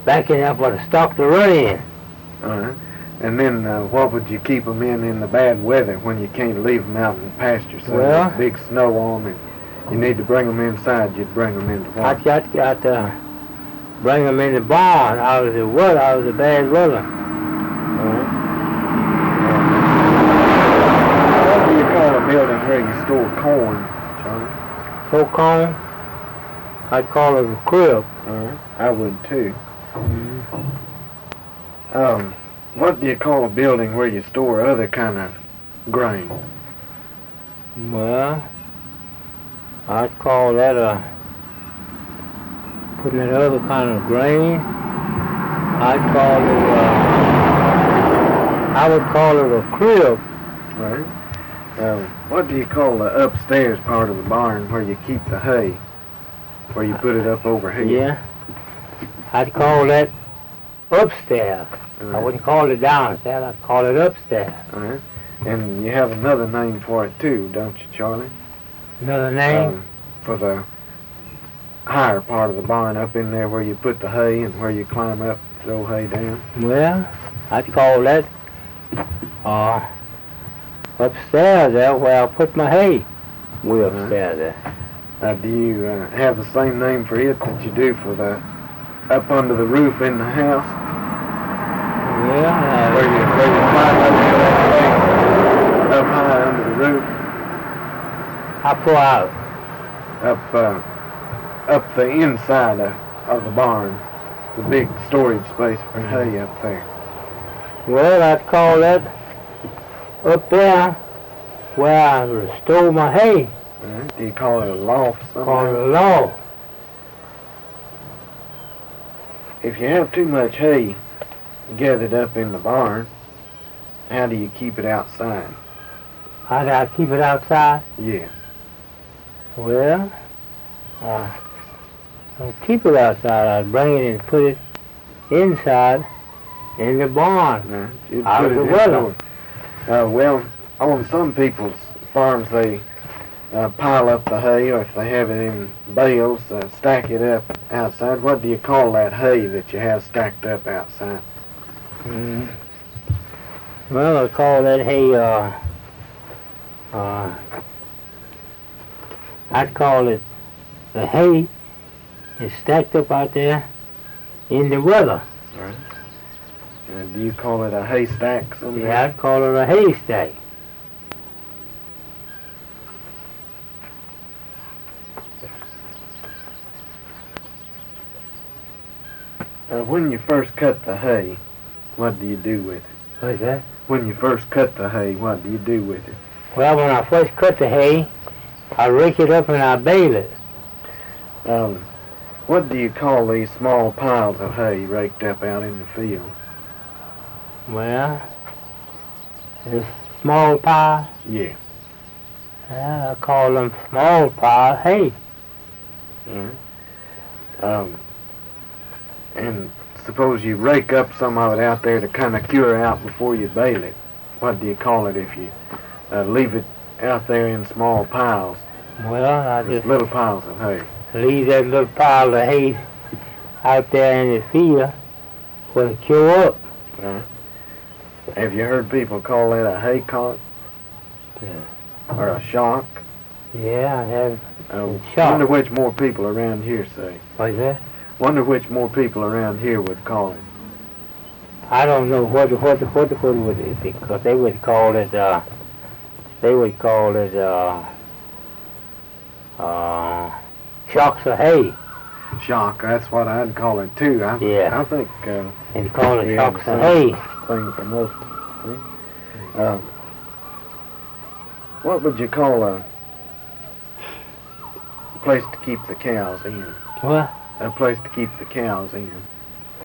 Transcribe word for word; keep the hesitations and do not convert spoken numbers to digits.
back in there for the stock to run in. Uh-huh. And then uh, what would you keep them in in the bad weather when you can't leave them out in pasture? So Well, there's big snow on and you need to bring them inside. You'd bring them into what? I got, got to bring them in the barn out of the weather, out of the bad weather. Uh-huh. What do you call a building where you store corn, Charlie? So corn, I'd call it a crib. Uh-huh. I would too. Mm-hmm. Um, what do you call a building where you store other kind of grain? Well, I'd call that a, putting that other kind of grain, I'd call it a, I would call it a crib. Right. Um, what do you call the upstairs part of the barn where you keep the hay? Where you put it up over here? Yeah. I'd call that upstairs. Uh-huh. I wouldn't call it downstairs, I'd call it upstairs. Uh-huh. And you have another name for it too, don't you, Charlie? Another name? Um, for the higher part of the barn up in there where you put the hay and where you climb up and throw hay down? Well, I'd call that uh, upstairs there where I put my hay. Way Uh-huh. upstairs there. Uh, do you uh, have the same name for it that you do for the up under the roof in the house? Well, uh, Where you, where you climb up in that thing, up high under the roof? I pull out. Up, uh, up the inside of, of the barn, the big storage space for hay up there. Well, I'd call that up there where I store my hay. Uh, do you call it a loft Call it somewhere? a loft. If you have too much hay gathered up in the barn, how do you keep it outside? I'd, I'd keep it outside. Yeah. Well, uh, I'd keep it outside. I'd bring it and put it inside in the barn. Uh, you'd Out put of it the weather. indoors. Uh, well, on some people's farms, they uh, pile up the hay, or if they have it in bales, uh, stack it up outside. What do you call that hay that you have stacked up outside? Mm. Well, I call that hay, uh, uh, I'd call it the hay is stacked up out there in the weather. Right. Uh, do you call it a haystack somewhere? Yeah, I'd call it a haystack. Uh, when you first cut the hay, what do you do with it? What's that? When you first cut the hay, what do you do with it? Well, when I first cut the hay, I rake it up and I bale it. Um, what do you call these small piles of hay raked up out in the field? Well, this small pile, Yeah. well, I call them small pile hay. Mm-hmm. Um, and suppose you rake up some of it out there to kind of cure out before you bale it. What do you call it if you uh, leave it out there in small piles? Well, I Just just little piles of hay. leave that little pile of hay out there in the field for it to cure up. Uh, have you heard people call that a hay cock? Yeah. Or a shock? Yeah, I have. Uh, Shock. wonder which more people around here say. What's that? Wonder which more people around here would call it. I don't know what what what what would it be, because they would call it uh they would call it uh uh shocks of hay. Shock, that's what I'd call it too. I, Yeah. I think uh, And call it we have shocks the of same hay. thing for most. See? Um, what would you call a place to keep the cows in? What? A place to keep the cows in.